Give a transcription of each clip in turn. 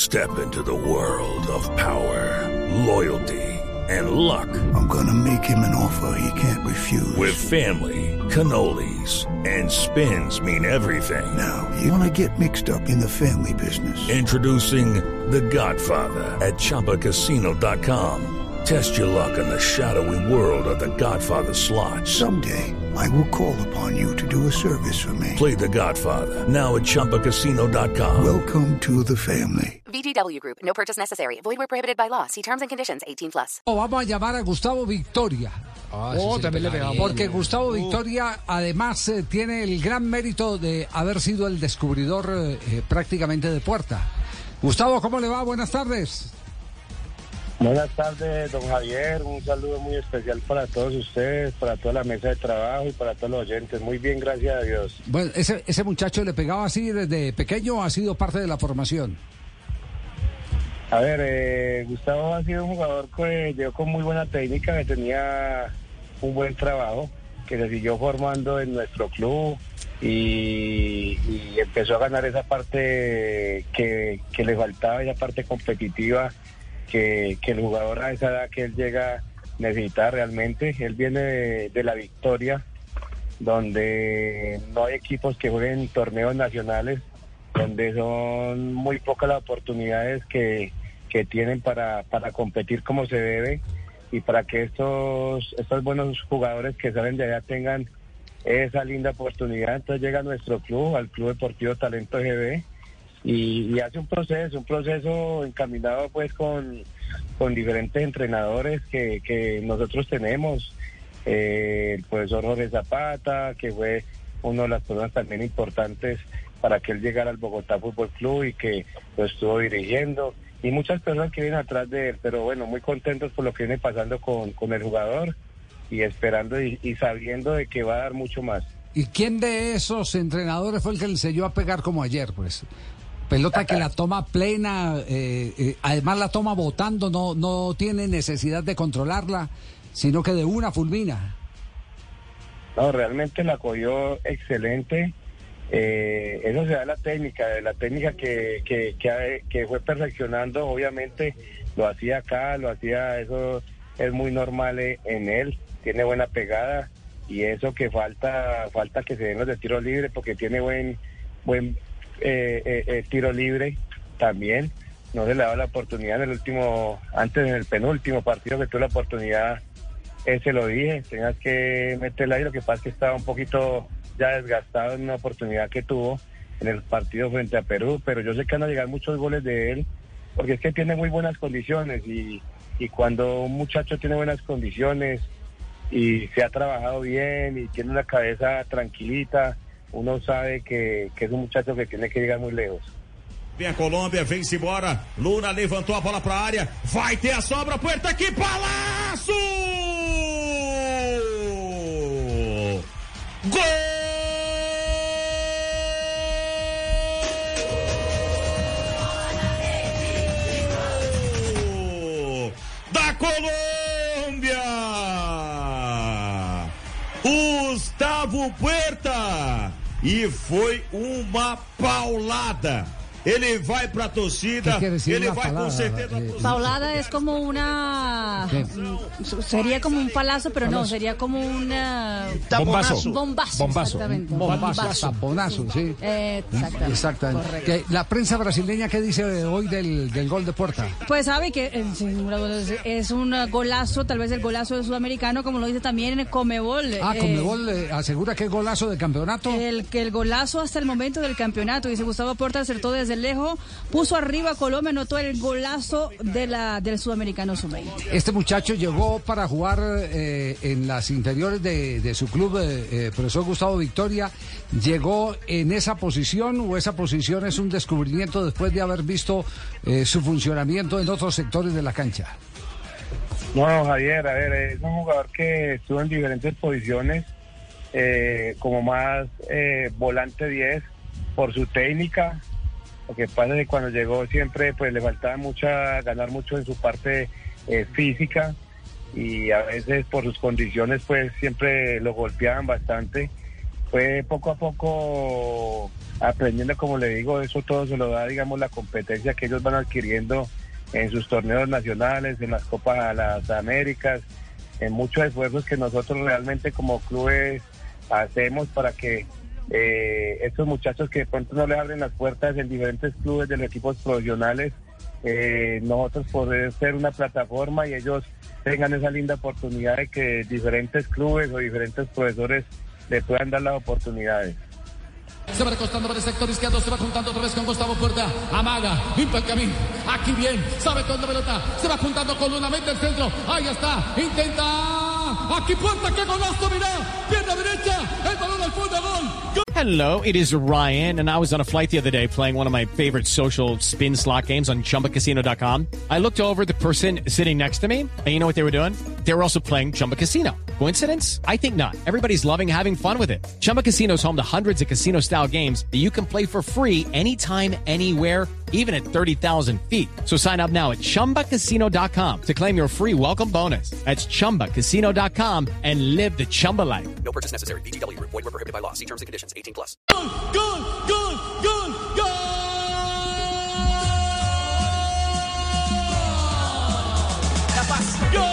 Step into the world of power, loyalty, and luck. I'm gonna make him an offer he can't refuse. With family, cannolis, and spins mean everything. Now, you wanna get mixed up in the family business. Introducing The Godfather at ChumbaCasino.com. Test your luck in the shadowy world of The Godfather slot. Someday, I will call upon you to do a service for me. Play The Godfather now at ChumbaCasino.com. Welcome to the family. VGW Group. No purchase necessary. Void where prohibited by law. See terms and conditions. 18+. Vamos a llamar a Gustavo Victoria. También le pegamos. Porque Gustavo Victoria además tiene el gran mérito de haber sido el descubridor prácticamente de Puerta. Gustavo, ¿cómo le va? Buenas tardes. Buenas tardes, don Javier. Un saludo muy especial para todos ustedes, para toda la mesa de trabajo y para todos los oyentes. Muy bien, gracias a Dios. Bueno, ese muchacho le pegaba así desde pequeño o ha sido parte de la formación. A ver, Gustavo ha sido un jugador que llegó con muy buena técnica, que tenía un buen trabajo, que se siguió formando en nuestro club y empezó a ganar esa parte que le faltaba, esa parte competitiva que el jugador a esa edad que él llega necesita realmente. Él viene de la Victoria, donde no hay equipos que jueguen torneos nacionales, donde son muy pocas las oportunidades que tienen para competir como se debe y para que estos buenos jugadores que salen de allá tengan esa linda oportunidad. Entonces llega a nuestro club, al Club Deportivo Talento GB, y hace un proceso encaminado pues con diferentes entrenadores que nosotros tenemos. El profesor Jorge Zapata, que fue una de las personas también importantes para que él llegara al Bogotá Fútbol Club y que lo estuvo dirigiendo, y muchas personas que vienen atrás de él, pero bueno, muy contentos por lo que viene pasando con el jugador y esperando y sabiendo de que va a dar mucho más. ¿Y quién de esos entrenadores fue el que le enseñó a pegar como ayer, pues? Pelota que la toma plena, además la toma botando, no tiene necesidad de controlarla, sino que de una fulmina. No, realmente la cogió excelente. Eso se da la técnica que fue perfeccionando. Obviamente lo hacía acá, eso es muy normal en él, tiene buena pegada, y eso que falta que se den los de tiro libre, porque tiene buen tiro libre también. No se le ha dado la oportunidad en el penúltimo partido que tuve la oportunidad, se lo dije, tenías que meterla ahí. Lo que pasa es que estaba un poquito ya desgastado en una oportunidad que tuvo en el partido frente a Perú, pero yo sé que van a llegar muchos goles de él, porque es que tiene muy buenas condiciones, y cuando un muchacho tiene buenas condiciones y se ha trabajado bien y tiene una cabeza tranquilita, uno sabe que es un muchacho que tiene que llegar muy lejos. Vem a Colômbia, vem-se embora. Luna levantou a bola para a área. Vai ter a sobra. Puerta aqui, Palácio! Gol! Da Colômbia! Gustavo Puerta! E foi uma paulada. Ele vai para a torcida, ele vai con certeza. Paulada es como una... Sería como un palazo, pero no, sería como una... Bombazo. Exactamente. Bombazo, sí. Exactamente. Correcto. La prensa brasileña, ¿qué dice hoy del gol de Puerta? Pues sabe que es un golazo, tal vez el golazo del sudamericano, como lo dice también Conmebol. Conmebol asegura que es golazo de campeonato. El golazo hasta el momento del campeonato. Dice Gustavo Puerta acertó desde lejos, puso arriba a Colombia, anotó el golazo del sudamericano sub-20. Este muchacho llegó para jugar en las interiores de su club, profesor Gustavo Victoria. ¿Llegó en esa posición o esa posición es un descubrimiento después de haber visto su funcionamiento en otros sectores de la cancha? No, Javier, es un jugador que estuvo en diferentes posiciones, como más volante 10 por su técnica. Lo que pasa es que cuando llegó siempre pues le faltaba ganar mucho en su parte física, y a veces por sus condiciones pues siempre lo golpeaban bastante, fue poco a poco aprendiendo, como le digo, eso todo se lo da, digamos, la competencia que ellos van adquiriendo en sus torneos nacionales, en las Copas a las Américas, en muchos esfuerzos que nosotros realmente como clubes hacemos para que estos muchachos que de pronto no les abren las puertas en diferentes clubes de los equipos profesionales, nosotros poder ser una plataforma y ellos tengan esa linda oportunidad de que diferentes clubes o diferentes profesores le puedan dar las oportunidades. Se va recostando por el sector izquierdo, se va juntando otra vez con Gustavo Puerta, amaga, limpa el camino, aquí bien, sabe con la pelota, se va juntando con Luna, mete el centro, ahí está, intenta, aquí Puerta, qué golazo, mirá, pierna derecha, el balón al fondo, gol. Hello, it is Ryan, and I was on a flight the other day playing one of my favorite social spin slot games on ChumbaCasino.com. I looked over at the person sitting next to me, and you know what they were doing? They were also playing Chumba Casino. Coincidence? I think not. Everybody's loving having fun with it. Chumba Casino is home to hundreds of casino-style games that you can play for free anytime, anywhere, even at 30,000 feet. So sign up now at ChumbaCasino.com to claim your free welcome bonus. That's ChumbaCasino.com and live the Chumba life. No purchase necessary. VGW. Void where prohibited by law. See terms and conditions. 18+. Gol, gol, gol, gol, gol. La Paz. Gol.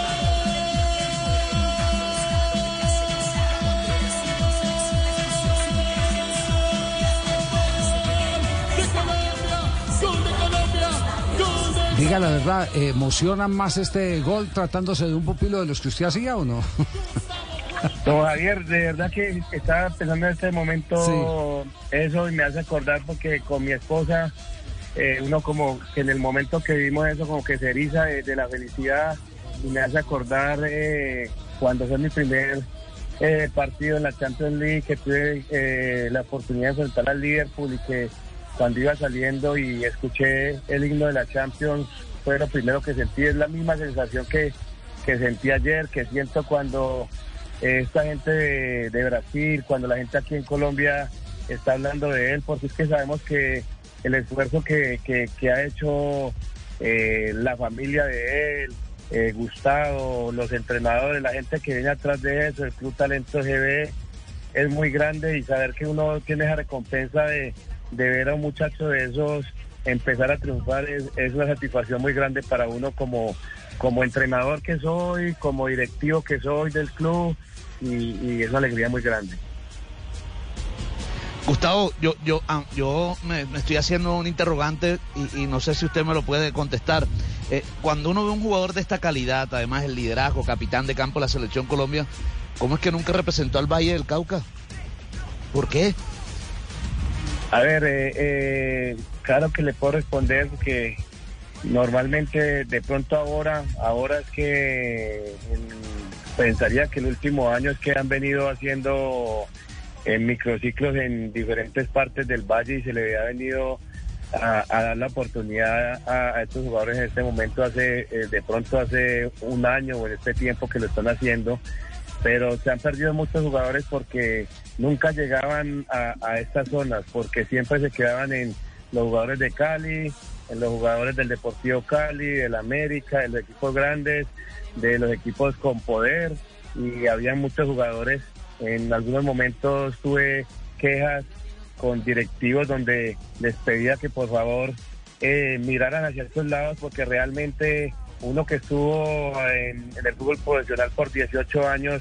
Diga la verdad, ¿emociona más este gol tratándose de un pupilo de los que usted hacía o no? No, Javier, de verdad que estaba pensando en este momento eso y me hace acordar porque con mi esposa, uno como que en el momento que vimos eso como que se eriza de la felicidad y me hace acordar cuando fue mi primer partido en la Champions League, que tuve la oportunidad de enfrentar al Liverpool y que cuando iba saliendo y escuché el himno de la Champions, fue lo primero que sentí. Es la misma sensación que sentí ayer, que siento cuando esta gente de Brasil, cuando la gente aquí en Colombia está hablando de él, porque es que sabemos que el esfuerzo que ha hecho la familia de él, Gustavo, los entrenadores, la gente que viene atrás de eso, el Club Talento GB, es muy grande, y saber que uno tiene esa recompensa de ver a un muchacho de esos empezar a triunfar es una satisfacción muy grande para uno como entrenador que soy, como directivo que soy del club, y es una alegría muy grande. Gustavo, yo me estoy haciendo un interrogante y no sé si usted me lo puede contestar. Cuando uno ve un jugador de esta calidad, además el liderazgo, capitán de campo de la Selección Colombia, ¿cómo es que nunca representó al Valle del Cauca? ¿Por qué? A ver, claro que le puedo responder porque normalmente de pronto ahora es que pensaría que el último año es que han venido haciendo microciclos en diferentes partes del Valle y se le ha venido a dar la oportunidad a estos jugadores en este momento, de pronto hace un año o en este tiempo que lo están haciendo, pero se han perdido muchos jugadores porque nunca llegaban a estas zonas, porque siempre se quedaban en los jugadores de Cali, en los jugadores del Deportivo Cali, del América, de los equipos grandes, de los equipos con poder, y había muchos jugadores. En algunos momentos tuve quejas con directivos donde les pedía que por favor miraran hacia estos lados, porque realmente uno que estuvo en el fútbol profesional por 18 años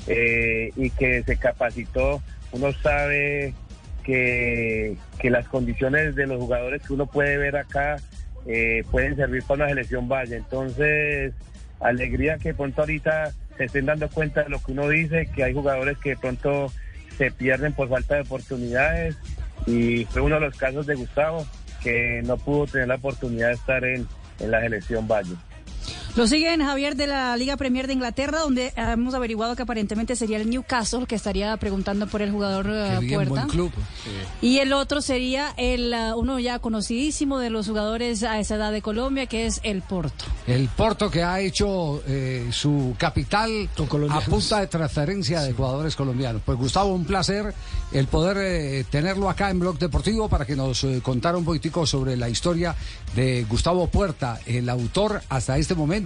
y que se capacitó, uno sabe que las condiciones de los jugadores que uno puede ver acá pueden servir para una selección Valle. Entonces, alegría que de pronto ahorita se estén dando cuenta de lo que uno dice, que hay jugadores que de pronto se pierden por falta de oportunidades, y fue uno de los casos de Gustavo, que no pudo tener la oportunidad de estar en la selección Valle. Lo siguen, Javier, de la Liga Premier de Inglaterra, donde hemos averiguado que aparentemente sería el Newcastle, que estaría preguntando por el jugador Puerta. Buen club. Sí. Y el otro sería uno ya conocidísimo de los jugadores a esa edad de Colombia, que es el Porto. El Porto, que ha hecho su capital a punta de transferencia de jugadores colombianos. Pues Gustavo, un placer el poder tenerlo acá en Blog Deportivo para que nos contara un poquitico sobre la historia de Gustavo Puerta, el autor hasta este momento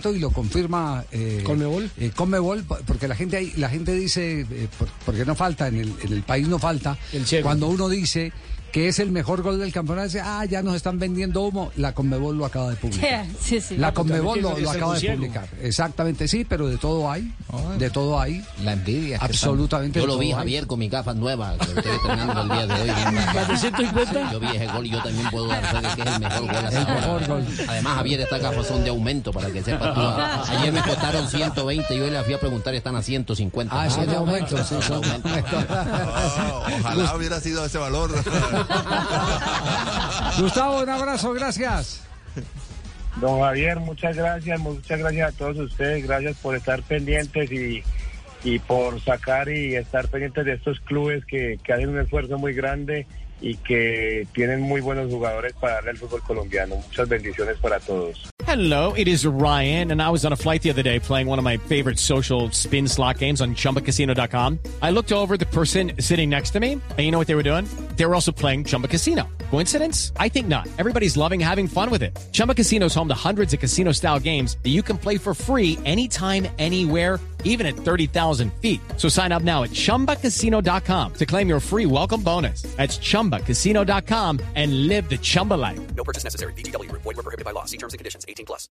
reglamento y lo confirma Conmebol, porque la gente dice, porque no falta, en el país no falta, cuando uno dice que es el mejor gol del campeonato, dice, ya nos están vendiendo humo. La Conmebol lo acaba de publicar. Sí. La Conmebol lo acaba de publicar. Exactamente, sí, pero de todo hay. De todo hay. La envidia. Absolutamente. Yo lo vi, Javier, con mis gafas nuevas, que estoy estrenando el día de hoy. ¿La de 150? Yo vi ese gol y yo también puedo dar fe de que es el mejor gol hasta ahora. Además, Javier, estas gafas son de aumento, para que sepas tú. Ayer me costaron 120 y hoy les fui a preguntar, están a 150. Son de aumento, sí, son de aumento. Ojalá hubiera sido ese valor. Gustavo, un abrazo, gracias. Don Javier, muchas gracias a todos ustedes, gracias por estar pendientes y por sacar y estar pendientes de estos clubes que hacen un esfuerzo muy grande y que tienen muy buenos jugadores para darle al fútbol colombiano. Muchas bendiciones para todos. Hello, it is Ryan, and I was on a flight the other day playing one of my favorite social spin slot games on ChumbaCasino.com. I looked over at the person sitting next to me, and you know what they were doing? They were also playing Chumba Casino. Coincidence? I think not. Everybody's loving having fun with it. Chumba Casino is home to hundreds of casino-style games that you can play for free anytime, anywhere, even at 30,000 feet. So sign up now at ChumbaCasino.com to claim your free welcome bonus. That's ChumbaCasino.com and live the Chumba life. No purchase necessary. VGW. Void where prohibited by law. See terms and conditions. 18+.